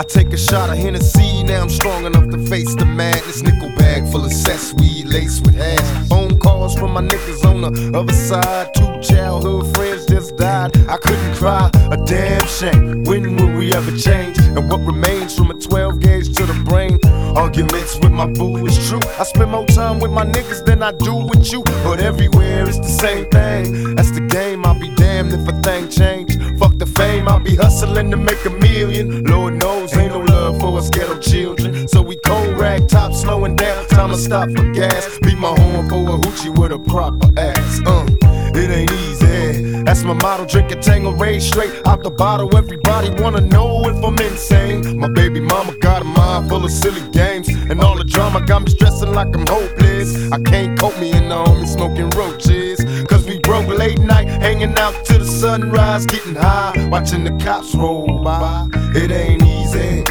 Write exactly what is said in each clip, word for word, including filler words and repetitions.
take a shot of Hennessy, now I'm strong enough to face the madness. Nickel bag full of cess weed laced with hash. Phone calls from my niggas on the other side. Two childhood friends just died. I couldn't cry, a damn shame. When will we ever change? And what remains from a twelve gauge to the brain? Arguments with my boo is true. I spend more time with my niggas than I do with you. But everywhere it's the same thing. That's the game, I'll be damned if a thing change. Fuck the fame, I'll be hustling to make a million. Lord knows ain't no love for us ghetto children. So we cold rag top, slowing down, time to stop for gas. Beat my horn for a hoochie with a proper ass. Uh, it ain't easy. That's my motto, drink a Tanqueray straight out the bottle. Everybody wanna know if I'm insane. My baby mama got a mind full of silly games, and all the drama got me stressing like I'm hopeless. I can't cope me and the homie smoking roaches, cause we broke late night, hanging out till the sunrise, getting high, watching the cops roll by. It ain't easy.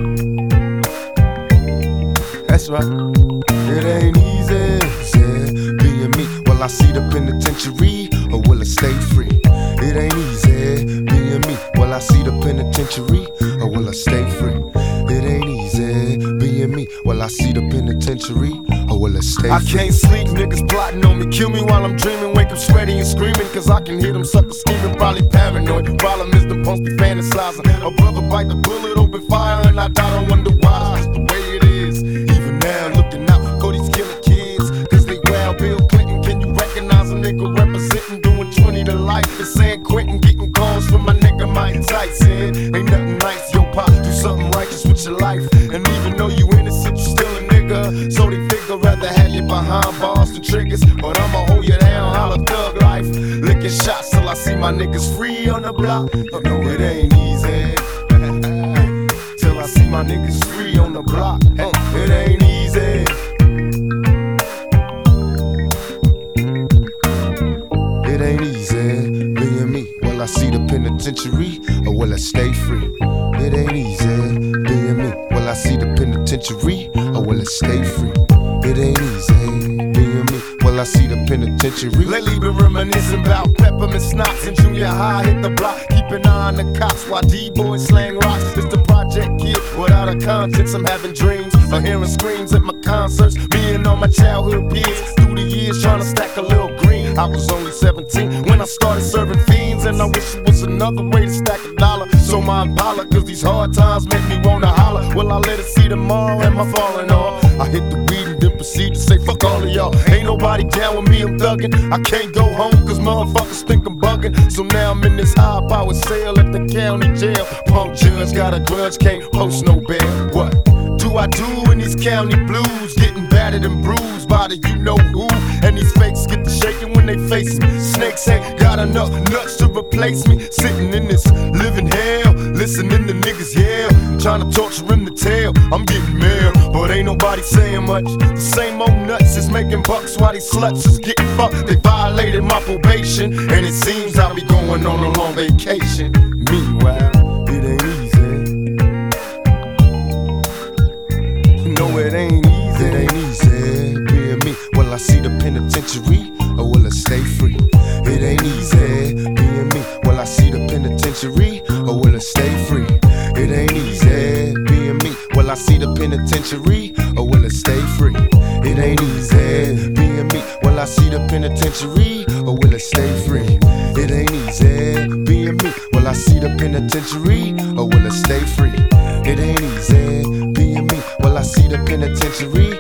That's right. It ain't easy. Yeah, being me. Will I see the penitentiary or will I stay free? It ain't easy. Being me. Will I see the penitentiary or will I stay free? It ain't easy. Being me. Will I see the penitentiary or will I stay free? I can't sleep, niggas plotting on me. Kill me while I'm dreaming. Wake up sweaty and screaming, cause I can hear them suckers scheming. Probably paranoid. Problem is the punks be fantasizing. A brother bite the bullet, open fire, and I die, don't wonder why. It's the way it is. Even now, looking out for these killer kids, cause they wild. Bill Clinton, can you recognize a nigga representing, doing twenty to life? It's San Quentin, getting calls from my nigga Mike Tyson. Ain't nothing nice, yo pop, do something righteous with your life. And even though you innocent, you still a nigga. So they figure rather have you behind bars than triggers. But I'ma hold you down, holla thug life. Licking shots till I see my niggas free on the block. You know it ain't easy. Till I see my niggas free on the block. It ain't easy. It ain't easy being me. Will I see the penitentiary or will I stay free? It ain't easy being me. Will I see the penitentiary or will I stay free? It ain't easy being me. Will I see the penitentiary? Lately been reminiscing about peppermint schnapps in junior high. Hit the block, keep an eye on the cops while D-boys slang rocks. It's the project kid without a conscience. I'm having dreams of hearing screams at my concerts. Me and all my childhood peers through the years trying to stack a little green. I was only seventeen when I started serving fiends, and I wish it was another way to stack a dollar. So my Impala, cause these hard times make me wanna holler. Will I let it see tomorrow? Am I falling off? I hit the weed and then proceed to say fuck all of y'all. Ain't nobody down with me, I'm thuggin'. I can't go home cause motherfuckers think I'm buggin'. So now I'm in this high power sale at the county jail. Punk judge got a grudge, can't post no bail. What do I do in these county blues? Getting battered and bruised by the you know who. And these fakes get to shaking when they face me. Snakes ain't got enough nuts to replace me. Sitting in this living hell, listening to niggas yell, trying to torture him to tell I'm getting mail, but ain't nobody saying much. The same old nuts is making bucks while these sluts is getting fucked. They violated my probation, and it seems I'll be going on a long vacation. Meanwhile, it ain't easy. No, it ain't easy. It ain't easy being me. Will I see the penitentiary or will I stay free? It ain't easy being me. Will I see the penitentiary or will I stay free? It ain't easy being me. Will I see the penitentiary or will I stay free? It ain't easy being me. Will I see the penitentiary or will I stay free? It ain't easy being me. Will I see the penitentiary or will I stay free? It ain't easy being me. Will I see the penitentiary